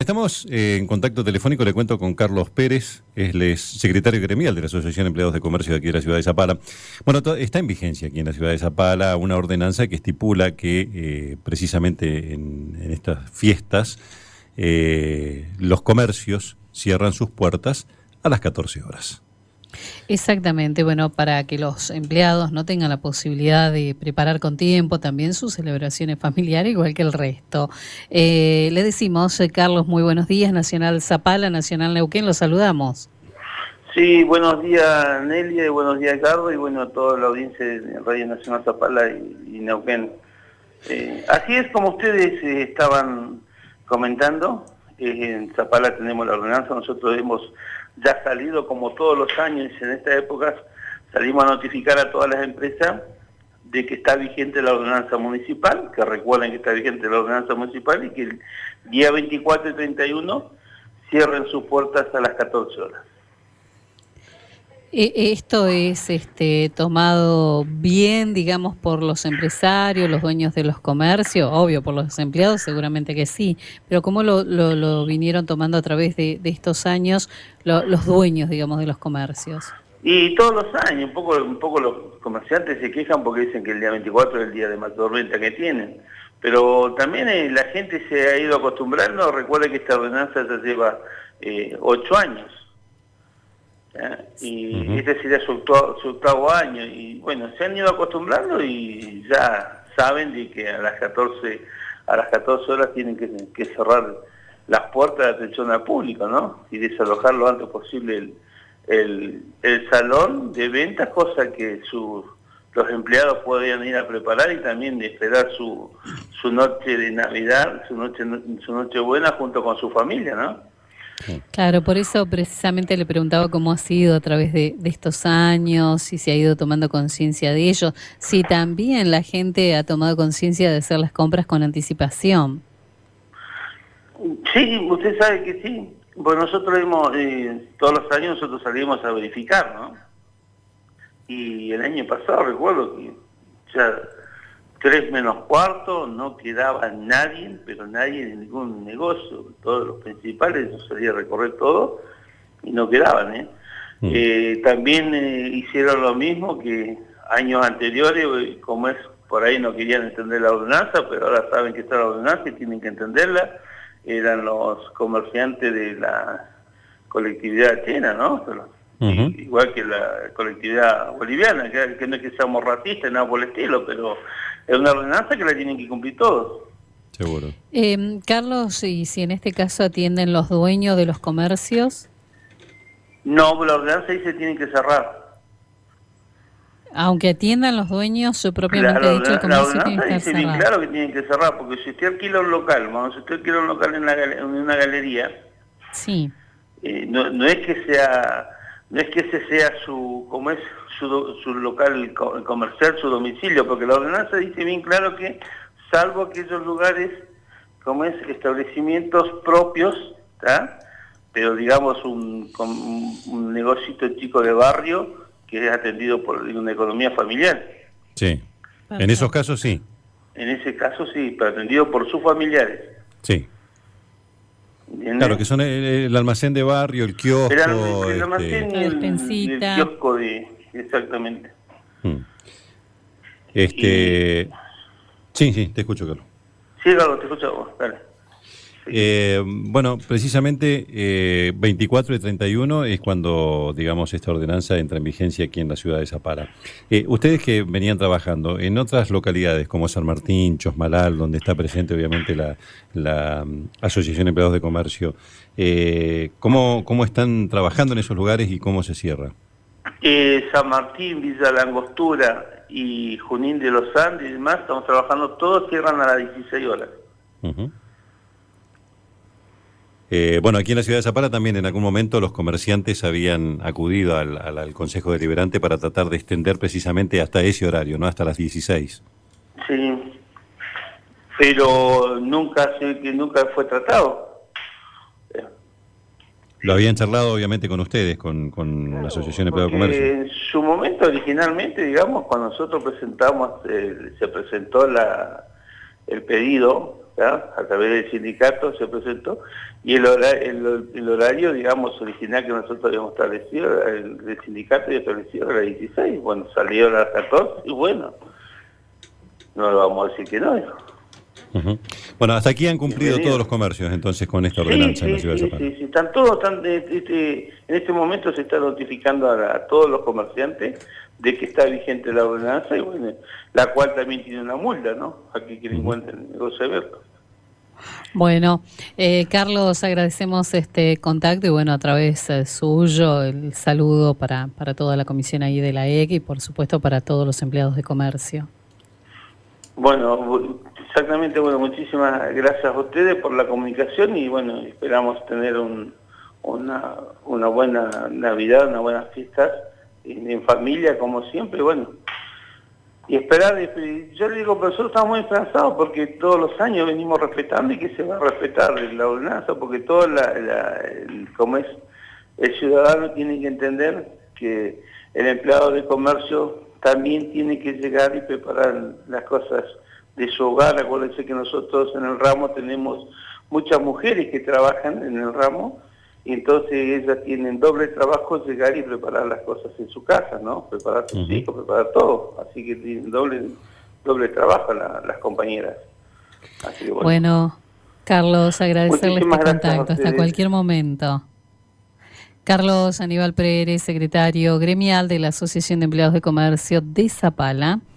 estamos en contacto telefónico, le cuento con Carlos Pérez, él es secretario gremial de la Asociación de Empleados de Comercio de aquí de la ciudad de Zapala. Bueno, está en vigencia aquí en la ciudad de Zapala una ordenanza que estipula que precisamente en estas fiestas los comercios cierran sus puertas a las 14 horas. Exactamente, bueno, para que los empleados no tengan la posibilidad de preparar con tiempo también sus celebraciones familiares, igual que el resto. Le decimos, Carlos, muy buenos días, Nacional Zapala, Nacional Neuquén, los saludamos. Sí, buenos días Nelia, buenos días Carlos y bueno a toda la audiencia de Radio Nacional Zapala y Neuquén. Así es como ustedes estaban comentando, en Zapala tenemos la ordenanza, nosotros hemos ya salido como todos los años en esta época, salimos a notificar a todas las empresas de que está vigente la ordenanza municipal, que recuerden que está vigente la ordenanza municipal y que el día 24 y 31 cierren sus puertas a las 14 horas. Esto es tomado bien, digamos, por los empresarios, los dueños de los comercios, obvio, por los empleados seguramente que sí, pero ¿cómo lo vinieron tomando a través de estos años los dueños, digamos, de los comercios? Y todos los años, un poco los comerciantes se quejan porque dicen que el día 24 es el día de más tormenta que tienen, pero también la gente se ha ido acostumbrando. Recuerda que esta ordenanza ya lleva 8 años. Y este sería su octavo año y bueno, se han ido acostumbrando y ya saben de que a las 14 horas tienen que cerrar las puertas de atención al público, ¿no? Y desalojar lo antes posible el salón de ventas, cosa que los empleados podían ir a preparar y también de esperar su noche de Navidad, su noche buena junto con su familia, ¿no? Claro, por eso precisamente le preguntaba cómo ha sido a través de estos años, si se ha ido tomando conciencia de ello, si también la gente ha tomado conciencia de hacer las compras con anticipación. Sí, usted sabe que sí. Bueno, nosotros todos los años nosotros salimos a verificar, ¿no? Y el año pasado recuerdo que ya 3 menos cuarto, no quedaba nadie, pero nadie en ningún negocio. Todos los principales, yo salía a recorrer todo y no quedaban. También hicieron lo mismo que años anteriores, como es por ahí no querían entender la ordenanza, pero ahora saben que está la ordenanza y tienen que entenderla. Eran los comerciantes de la colectividad china, ¿no? Igual que la colectividad boliviana, que no es que seamos racistas, nada por el estilo, pero es una ordenanza que la tienen que cumplir todos. Seguro. Carlos, ¿y si en este caso atienden los dueños de los comercios? No, la ordenanza dice que tienen que cerrar. Aunque atiendan los dueños, propiamente dicho, el comercio tiene que estar cerrado. La ordenanza dice bien claro que tienen que cerrar, porque si usted alquila un local, si usted alquila un local en una galería, sí. No es que ese sea su local comercial, su domicilio, porque la ordenanza dice bien claro que, salvo aquellos lugares, establecimientos propios, ¿tá? Pero digamos un negocito chico de barrio que es atendido por una economía familiar. Sí, en esos casos sí. En ese caso sí, pero atendido por sus familiares. Sí. ¿Entiendes? Claro, que son el almacén de barrio, el kiosco... El almacén y el kiosco exactamente. Sí, te escucho, Carlos. Sí, Carlos, te escucho a vos, dale. Bueno, precisamente 24 y 31 es cuando, digamos, esta ordenanza entra en vigencia aquí en la ciudad de Zapala. Ustedes que venían trabajando en otras localidades como San Martín, Chosmalal, donde está presente obviamente la Asociación de Empleados de Comercio, ¿cómo están trabajando en esos lugares y cómo se cierra? San Martín, Villa La Angostura y Junín de los Andes y demás, estamos trabajando, todos cierran a las 16 horas. Bueno, aquí en la ciudad de Zapala también en algún momento los comerciantes habían acudido al Consejo Deliberante para tratar de extender precisamente hasta ese horario, ¿no? Hasta las 16. Sí, pero nunca fue tratado. Lo habían charlado obviamente con ustedes, con la Asociación de Empleados de Comercio. En su momento, originalmente, digamos, cuando nosotros presentamos, se presentó el pedido, ¿ya? A través del sindicato se presentó, y el horario, digamos, original que nosotros habíamos establecido, el sindicato había establecido a las 16, bueno, salió a las 14, y bueno, no lo vamos a decir que no. Uh-huh. Bueno, hasta aquí han cumplido todos los comercios entonces con esta ordenanza en la ciudad de Zapala. Sí, están todos, en este momento se está notificando a todos los comerciantes de que está vigente la ordenanza, y bueno, la cual también tiene una multa, ¿no? Aquí que encuentren el negocio abierto. Bueno, Carlos, agradecemos este contacto y bueno, a través suyo el saludo para toda la comisión ahí de la EC y por supuesto para todos los empleados de comercio. Bueno, exactamente, bueno, muchísimas gracias a ustedes por la comunicación y bueno, esperamos tener una buena Navidad, una buena fiesta en familia como siempre, bueno. Y esperar, yo le digo, pero nosotros estamos muy esperanzados porque todos los años venimos respetando y que se va a respetar la ordenanza, porque todo como es el ciudadano tiene que entender que el empleado de comercio también tiene que llegar y preparar las cosas de su hogar. Acuérdense que nosotros en el ramo tenemos muchas mujeres que trabajan en el ramo, y entonces ellas tienen doble trabajo, llegar y preparar las cosas en su casa, ¿no? Preparar sus hijos, preparar todo. Así que tienen doble trabajo las compañeras. Así que bueno, Carlos, agradecerle este contacto hasta cualquier momento. Carlos Aníbal Pérez, secretario gremial de la Asociación de Empleados de Comercio de Zapala.